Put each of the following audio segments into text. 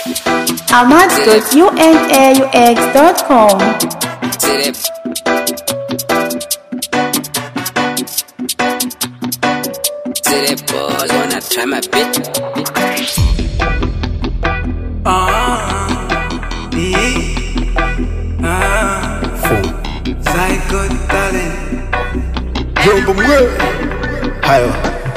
Ahmad.unaux.com. City boys wanna try my bit. Psycho talent. Jumbo mwe hayo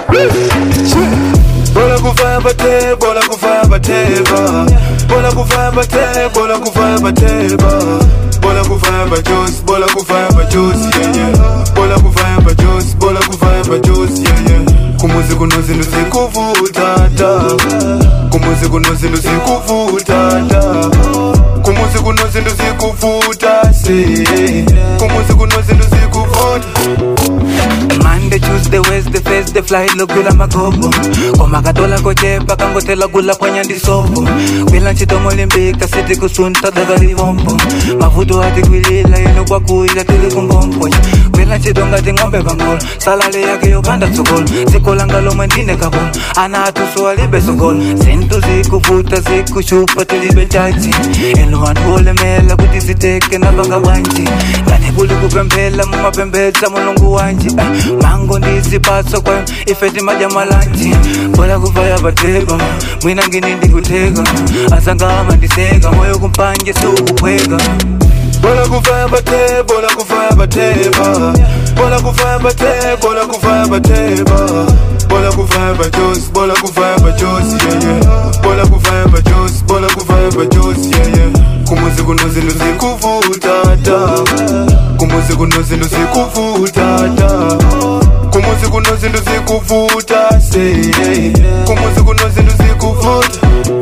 Bola kufaya bate, bola kufaya bateba. Bola kufaya bate, bola kufaya bateba. Bola kufaya bajos, bola kufaya bajos, yeah yeah. Bola kufaya bajos, bola kufaya bajos, yeah yeah. Kumuzi kunozi nusikuvuta ta. Kumuzi kunozi nusikuvuta ta. Kumuzi kunozi nusikuvuta si. Kumuzi kunozi nusikuvuta. Monday, Tuesday, Wednesday, Thursday, fly logula magobo. Koma katola kochepa kangotela gula kwenye ndisopo. Bila nchito molimbika siti kusunta dagali bombo. Mafutu hati kwilila yenu kwa kuila tili kumbombo. Bila nchito ngati ngombe bangol. Salale yake yopanda tsukol. Zikola ngalo mwendine kabol. Ana atusu walibe sokol. Sintu zikufuta zikushupa tilibe chachi. Elu wantuole mela kutiziteke na banga wanji. Ngani kuli kupempela mumapembeta mulungu wanji. Mango ndizi paso kwa ifeti majamalanji. Bola kufaya bateba mwina ngini ndikutega. Asanga ama ndisega moyo kumpanje suku kwega. Bola kufaya bate, bola kufaya bateba. Bola kufaya bate, bola kufaya bateba. Bola kufaya bajos, bola kufaya bajos, yeah yeah. Bola kufaya bajos, bola kufaya bajos, yeah yeah. Kumuzi kunozi nusikuvuta ta. Kumuzi kunozi nusikuvuta ta. Kumuzi kunozi nusikuvuta si. Kumuzi kunozi nusikuvuta.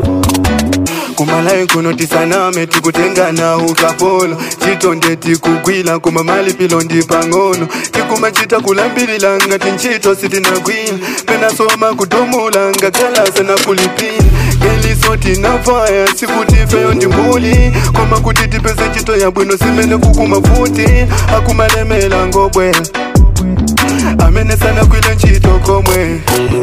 Kumalayi kunotisana metu kutengana ukapolo. Chito ndeti kugwila kuma mali pilo ndipangono. Tikuma chita kulambilila ngati nchito sitina gwila. Pena soma kutomula ngakala sana kulipila. Geli soti na fire sikuti feyo ndimbuli. Koma kutiti pese chito ya bwino simene kukuma futi. Akumalemela ngobwe amene sana kwile nchito komwe.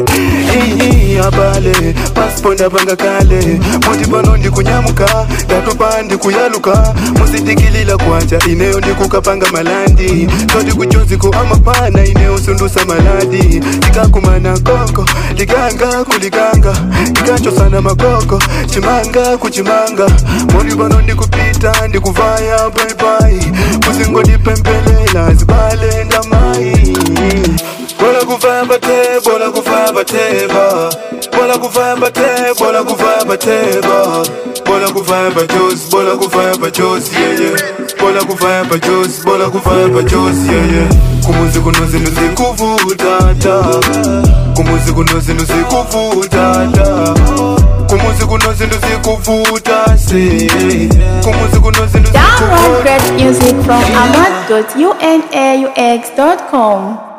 Abale pasponda banga kale. Muti pano ndi kunyamuka datopa ndi kuyaluka. Musidikilila kwacha ineyo ndi kukapanga malandi. Todi kuchonzi ku amapana ineyo sundusa maladi. Tikakumana koko liganga kuliganga. Tikacho sana makoko chimanga kuchimanga. Muti pano ndi kupita ndi kuvaya bye bye. Muzingo ndi pempelela zibale ndamai. Bola kufaya bate, bola kufaya bateba. Bola kufaya bate, bola kufaya bateba. Bola kufaya bajos, bola kufaya bajos, yeah yeah. Bola kufaya bajos, bola kufaya bajos, yeah yeah. Kumuzi kunozi nusikuvuta ta. Kumuzi kunozi nusikuvuta ta. Kumuzi kunozi nusikuvuta si. Kumuzi kunozi nusikuvuta. Download great music from Ahmad.unaux.com.